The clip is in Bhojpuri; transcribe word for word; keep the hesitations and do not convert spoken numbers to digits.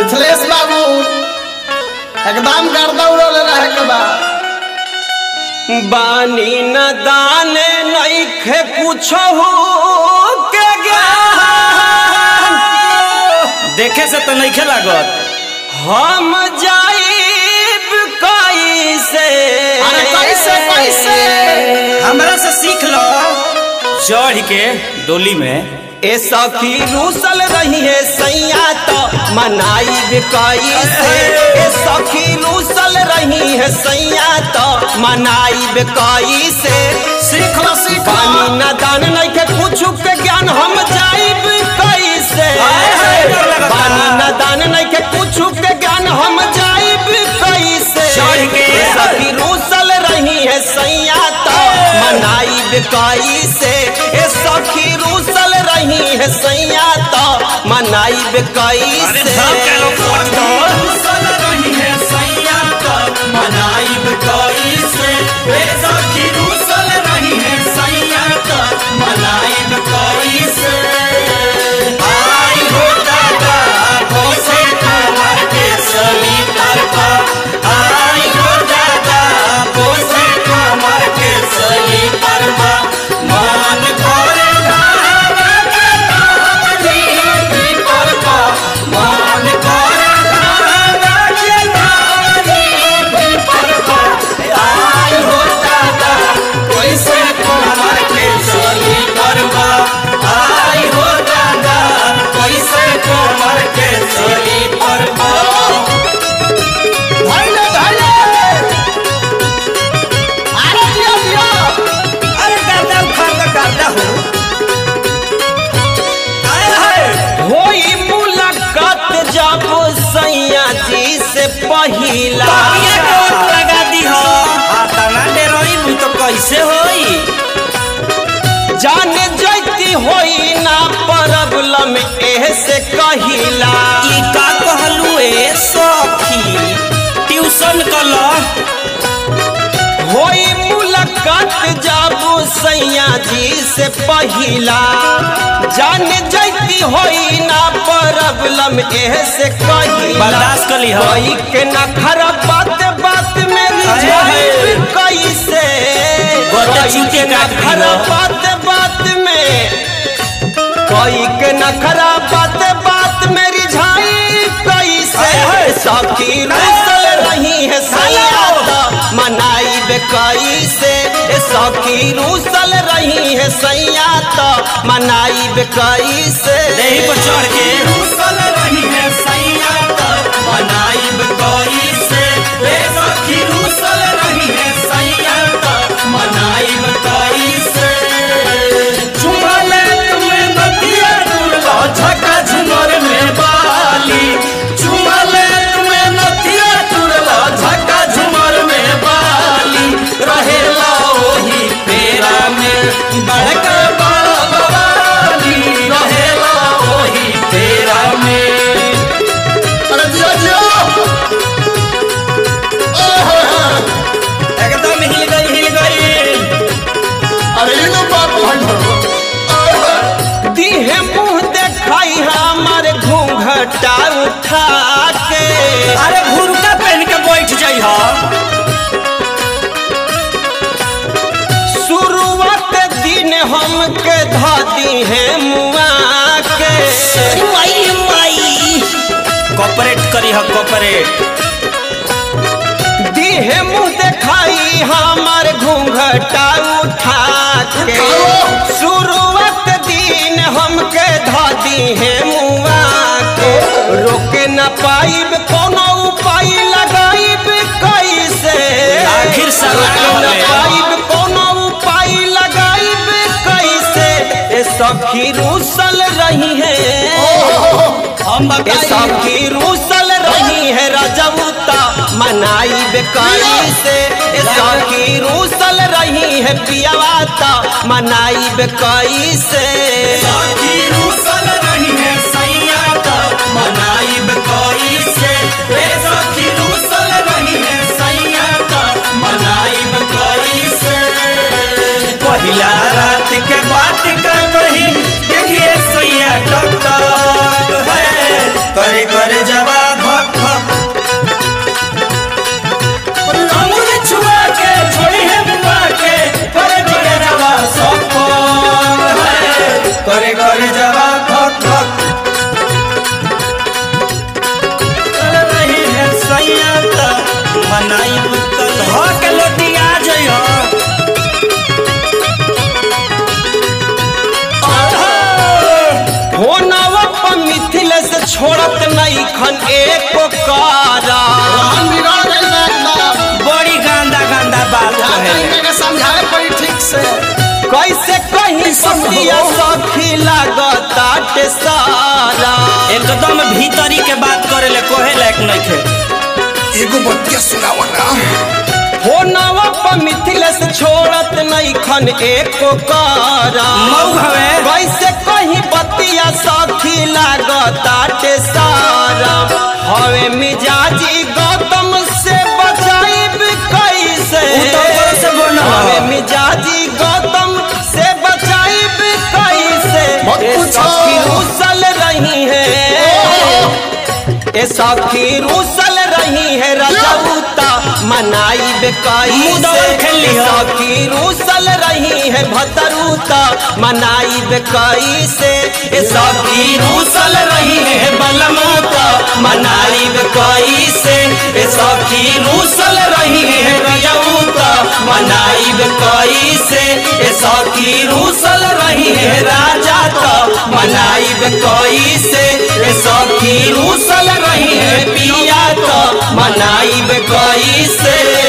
मिथिलेश बाबू एकदम गर्दा उड़ौले रहे के बा। बानी न दाने नइखे कुछहु के ज्ञान देखे से तो नइखे लागत। हम जाइब कैसे अरे कैसे कैसे हमरा से सीख लो चढ़ के डोली में। ए सखी रूसल रही है सैया तो मनाइब कैसे। ए सखी रूसल रही है सैया तो मनाइब कैसे। सीख लो सीख लो। पानी न दान नइखे कुछ के ज्ञान हम जाइब कैसे। पानी न दान नइखे कुछ के ज्ञान हम जाइब कैसे। ए सखी रूसल रही है सैया तो मनाइब कैसे। ए सखी रूसल रही है सैया तो मनाइब कैसे। रूसल रही है सैया तो मनाइब कैसे। ए सखी रूसल रही है सैया तो मनाइब कैसे। आई हो दादा कैसे कमर के सली तरका। आई हो दादा कैसे कमर के सली तरका। मन करे धावा के धावनी परका। मन करे धावा के धावनी परका। आई हो दादा कैसे कमर के सली तरका। आई हो दादा कैसे कमर के सली तरका। धैले धैले अरे दियो दियो। अरे गर्दा उखाड़ का गर्दा हो। आए हाय होई मुलाकात जब सैया जी से पहिला। ये कोट लगा दी हो। हाथा ना डेरोई तो कैसे होई। जाने जैती होई ना प्रॉब्लम एह से कहिला। ई का कहलू ए सखी ट्यूशन कला। होई मुलाकात जब सैया जी से पहिला। जाने जैती होई ना प्रॉब्लम एह से कहिला। बर्दाश्त कर ली हो। कोई के ना खराब बात बात में हाय। रिझाइब कैसे। गोटे कोई चूते के ना काट दी खराब हो। बात बात में कोई के ना खराब बात बात में रिझाई कैसे। सखी रूसल रही है सैया तो मनाइब कैसे। सखी रूसल रही है सैया तो मनाइब कैसे। देही पर चढ़ के रूसल रही है सैया तो मनाइब कैसे। ए सखी रूसल रही है सैया तो मनाइब कैसे। चुमले तुम्हें नदिया दुर्गा झका झुमर में बाली। चुमले तुम्हें नदिया दुर्गा झका झुमर में बाली। रहेला ओही पेरा में बड़का बड़ा बवाली। रहेला ओही पेरा में। अरे दियो दियो। ओहो एकदम हिल गई हिल गई। अरे ये लो बाबू हटो। दीहे मुँह देखाई हमार घूंघटा उठा के। अरे घुरका पहन के बैठ जाइ हा। शुरुआत दिन हमके धादी है मुआ के। माई माई कॉपरेट करी हा कॉपरेट। दीहे मुँह देखाई हमार घूंघटा उठा के। शुरुआत दिन हमके धादी है मुआ के। रोके न पाइब कोनो उपाय लगाइब कैसे। आखिर साला रोके न पाइब कोनो उपाय लगाइब कैसे। ए सखी रूसल रही है। हम ए बताई सखी रूसल रही है रजौता मनाइब कैसे। ए सखी रूसल रही है पियावाता मनाइब कैसे। सखी रूसल रही है सैया तो मनाइब कैसे। ए सखी रूसल रही है सैया तो मनाइब कैसे। पहिला रात के बात का कही देखिए सैया डॉक्टर है करे करे जवाब मनाइब कैसे हो के लोटिया जइयो होनावा पर मिथिल से छोड़त नहीं खन एको कारा हम बिगड़ गइल बा एकदम। बड़ी गांदा गांदा बात जा कहे तरीके के समझावे पड़ी ठीक से। कैसे कहीं सखिया सखी लागता टे सारा एकदम भीतरी के बात करे ले कोहे लायक नहीं थे एगो बतिया सुनावा ना। होनावा पर मिथिल से छोड़त नहीं खन एको कारा मऊ हवे कैसे कहीं बतिया सखी लागता टे सारा हवे मिजाजी गौतम से बचाइब कैसे उतर से बोलना हवे मिजाजी गौतम से बचाइब कैसे मत ए पूछो। सखी रूसल रही है ए सखी रूसल रही है रजौता मनाइब मुदवा कैसे खेली हो। सखी रूसल रही है भतरूता मनाइब कैसे ए सखी रूसल रही है बलमूता मनाइब कैसे ए सखी रूसल रही है रजौता मनाइब कैसे ए सखी रूसल रही है राजा तो मनाइब कैसे ए सखी रूसल रही है पिया तो मनाइब कैसे